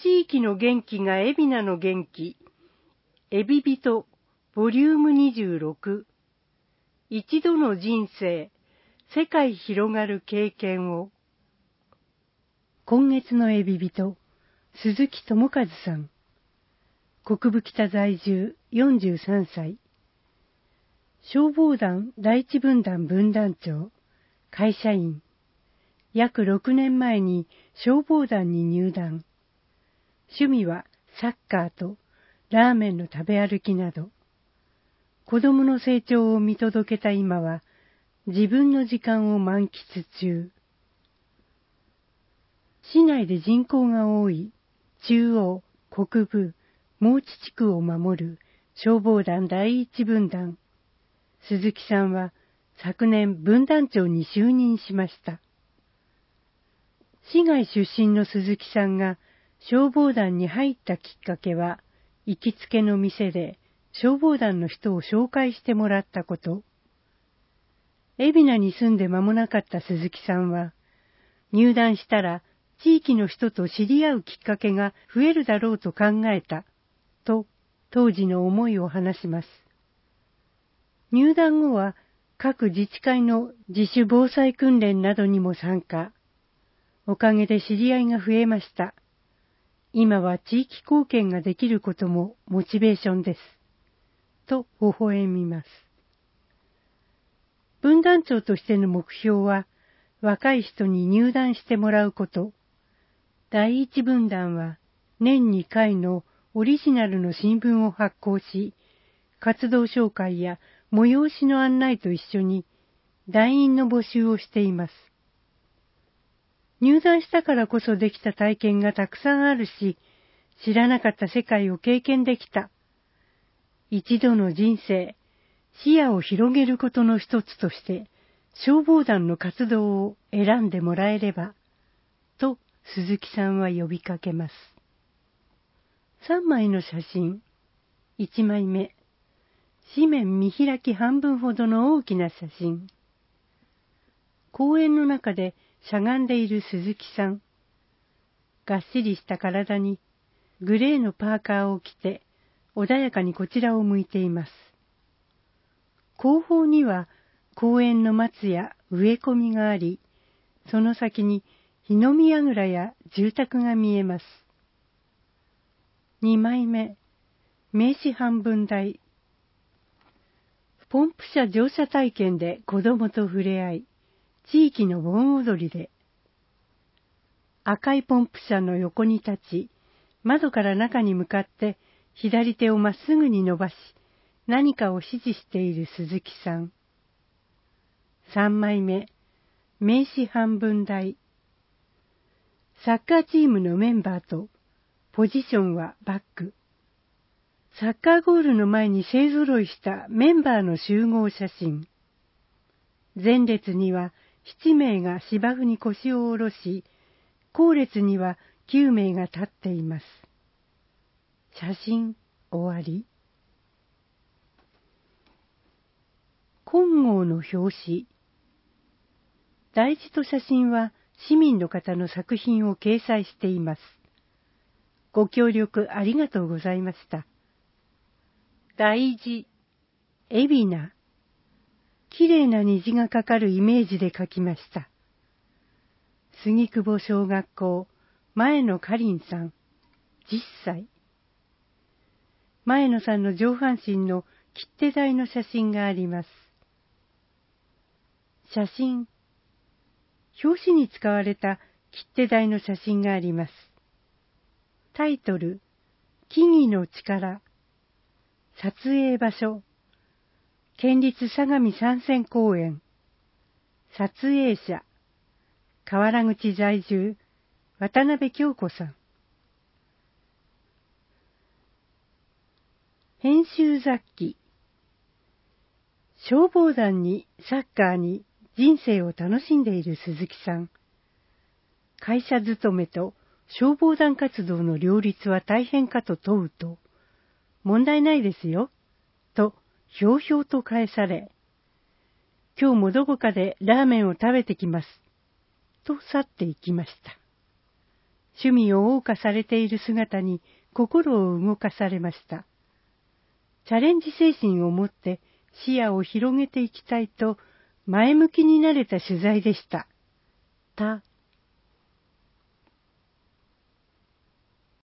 地域の元気が海老名の元気。エビビト、ボリューム26。一度の人生、世界広がる経験を。今月のエビビト、鈴木智和さん。国分北在住43歳。消防団第一分団分団長、会社員。約6年前に消防団に入団。趣味はサッカーとラーメンの食べ歩きなど。子供の成長を見届けた今は自分の時間を満喫中。市内で人口が多い中央、国分、毛地地区を守る消防団第一分団。鈴木さんは昨年分団長に就任しました。市外出身の鈴木さんが消防団に入ったきっかけは、行きつけの店で消防団の人を紹介してもらったこと。海老名に住んで間もなかった鈴木さんは、入団したら地域の人と知り合うきっかけが増えるだろうと考えた、と当時の思いを話します。入団後は各自治会の自主防災訓練などにも参加。おかげで知り合いが増えました。今は地域貢献ができることもモチベーションです。と微笑みます。分団長としての目標は、若い人に入団してもらうこと。第一分団は年2回のオリジナルの新聞を発行し、活動紹介や催しの案内と一緒に団員の募集をしています。入団したからこそできた体験がたくさんあるし、知らなかった世界を経験できた。一度の人生、視野を広げることの一つとして、消防団の活動を選んでもらえれば、と鈴木さんは呼びかけます。3枚の写真。1枚目。紙面見開き半分ほどの大きな写真。公園の中でしゃがんでいる鈴木さん。がっしりした体にグレーのパーカーを着て穏やかにこちらを向いています。後方には公園の松や植え込みがあり、その先に火の見櫓や住宅が見えます。2枚目、名刺半分台。ポンプ車乗車体験で子供と触れ合い、地域の盆踊りで。赤いポンプ車の横に立ち、窓から中に向かって左手をまっすぐに伸ばし、何かを指示している鈴木さん。3枚目、名刺半分台。サッカーチームのメンバーと、ポジションはバック。サッカーゴールの前に勢ぞろいしたメンバーの集合写真。前列には7名が芝生に腰を下ろし、後列には9名が立っています。写真終わり。金剛の表紙。題字と写真は市民の方の作品を掲載しています。ご協力ありがとうございました。題字、海老名。きれいな虹がかかるイメージで描きました。杉久保小学校、前野かりんさん、10歳。前野さんの上半身の切手台の写真があります。写真。表紙に使われた切手台の写真があります。タイトル、木々の力。撮影場所、県立相模山線公園。撮影者、河原口在住、渡辺京子さん。編集雑記。消防団にサッカーに人生を楽しんでいる鈴木さん。会社勤めと消防団活動の両立は大変かと問うと、問題ないですよ、とひょうひょうと返され、今日もどこかでラーメンを食べてきます、と去っていきました。 趣味を謳歌されている姿に心を動かされました。チャレンジ精神を持って視野を広げていきたいと前向きになれた取材でした。